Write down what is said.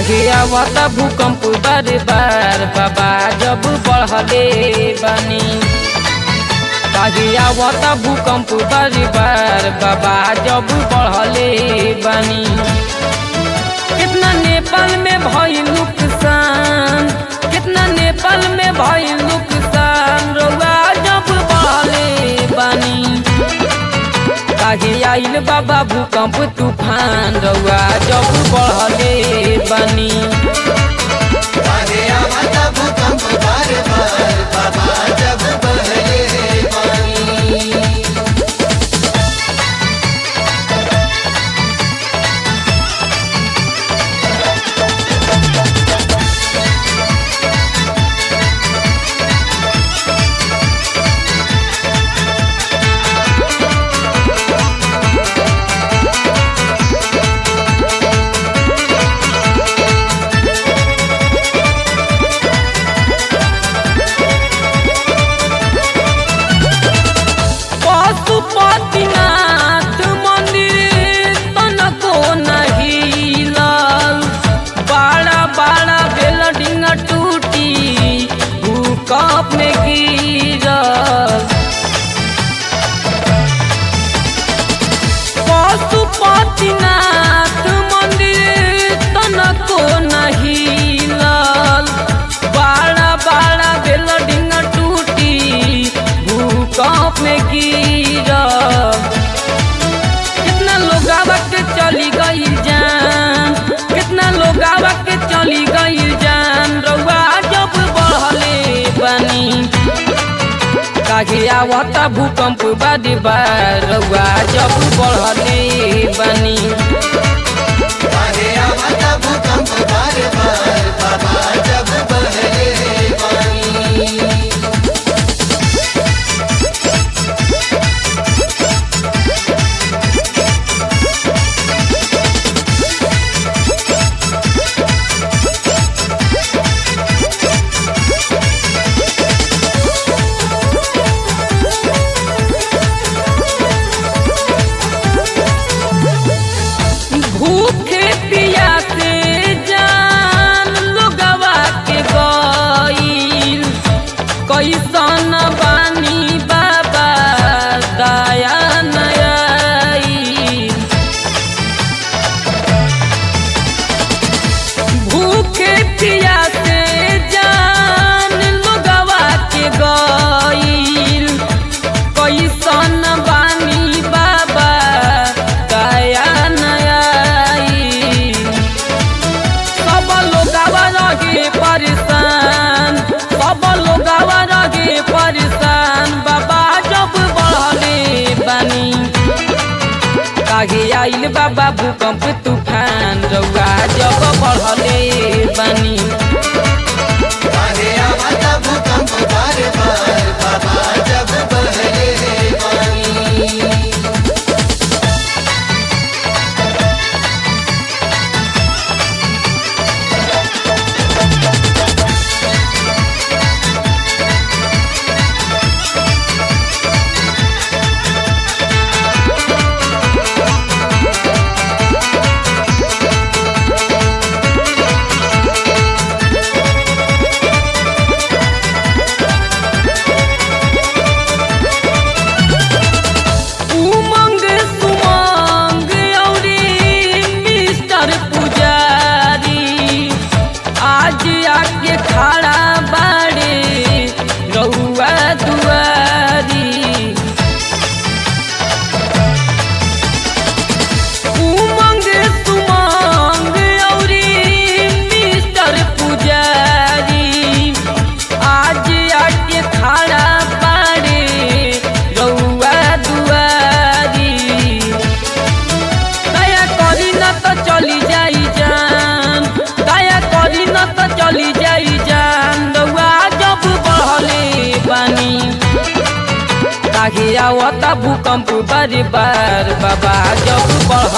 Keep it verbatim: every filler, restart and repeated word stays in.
काहे आवता भूकंप बार बार बाबा जब बढ़ले बानी। काहे आवता भूकंप बार बार बाबा जब बढ़ले बानी। कितना नेपाल में भइल नुकसान, कितना नेपाल में भइल नुकसान रउआ जब बढ़ले बानी। काहे आइल बाबा भूकंप तूफान रउआ जब बढ़ले बानी। काहे आवता भूकंप बार बार बाबा जब बढ़ले बानी। पशुपतिनाथ मंदिर तनको नहीं लाल, बड़ा बड़ा बिल्डिंग टूटी भूकंप में गिरल। पशुपतिनाथ मंदिर तनको नहीं लाल, बड़ा बड़ा बिल्डिंग टूटी भूकंप में गिरल। कितना लोग के चली गई जान, कितना लोग के चली गई जान रउआ जब बढ़ले बानी। काहे आवता भूकंप बार बार रउआ जब बढ़ले बानी। काहे आवता भूकंप बार बार बाबा जब बढ़ले बानी। भूखे पियासे जान लोगवा के गइल, कैसन बानी बाबा दया नयाई। भूखे पियासे जान लोगवा के गइल, कैसन बानी बाबा दया परेशान, सब लोग रहे परेशान बाबा जब बढ़ले बानी। काहे आइल बाबा भूकंप तूफान रउआ जब बढ़ले बानी। काहे आवता भूकंप बार बार बाबा जब बढ़ले बानी। उमंग सुमंग औरी मिस्टर पुजारी आज आके खड़ा बाड़े रउआ दुआरी। उमंग सुमंग औरी मिस्टर पुजारी आज आके खड़ा बाड़े रउआ दुआरी। दया करी न तो चली जाई जान, दया करी न तो चली जाई जान रउआ जब बढ़ले बानी। काहे आवता भूकंप बार बार बाबा जब बढ़ले